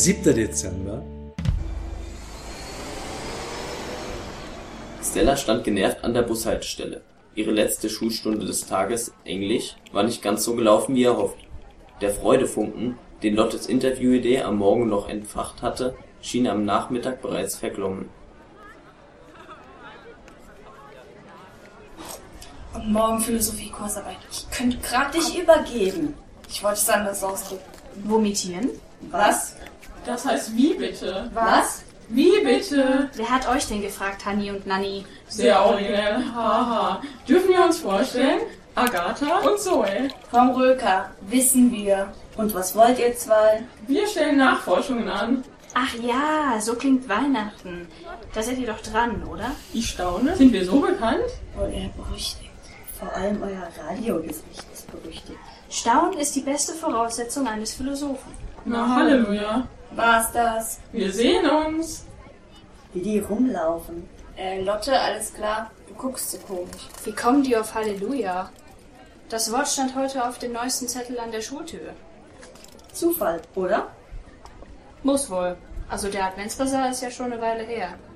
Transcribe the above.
7. Dezember. Stella stand genervt an der Bushaltestelle. Ihre letzte Schulstunde des Tages, Englisch, war nicht ganz so gelaufen wie erhofft. Der Freudefunken, den Lottes Interviewidee am Morgen noch entfacht hatte, schien am Nachmittag bereits verglommen. Und morgen Philosophie-Kursarbeit. Ich könnte grad dich übergeben. Ich wollte es anders ausdrücken. Vomitieren? Was? Das heißt wie bitte? Was? Wie bitte? Wer hat euch denn gefragt, Hanni und Nanni? Sehr originell, haha. Dürfen wir uns vorstellen? Agatha und Zoe. Vom Röker, wissen wir. Und was wollt ihr zwei? Wir stellen Nachforschungen an. Ach ja, so klingt Weihnachten. Da seid ihr doch dran, oder? Ich staune. Sind wir so bekannt? Oder berüchtigt. Vor allem euer Radiogesicht ist berüchtigt. Staunen ist die beste Voraussetzung eines Philosophen. Na Halleluja. War's das? Wir sehen uns. Wie die rumlaufen. Lotte, alles klar? Du guckst so komisch. Wie kommen die auf Halleluja? Das Wort stand heute auf dem neuesten Zettel an der Schultür. Zufall, oder? Muss wohl. Also der Adventsbasar ist ja schon eine Weile her.